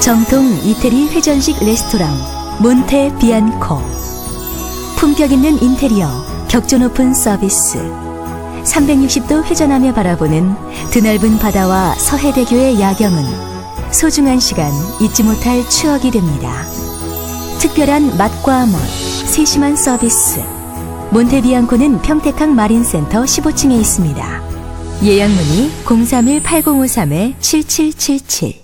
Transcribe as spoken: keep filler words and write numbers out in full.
정통 이태리 회전식 레스토랑 몬테 비안코. 품격 있는 인테리어, 격조 높은 서비스, 삼백육십 도 회전하며 바라보는 드넓은 바다와 서해대교의 야경은 소중한 시간, 잊지 못할 추억이 됩니다. 특별한 맛과 멋, 세심한 서비스. 몬테비앙코는 평택항 마린센터 십오 층에 있습니다. 예약 문의 공삼일 팔공오삼 칠칠칠칠.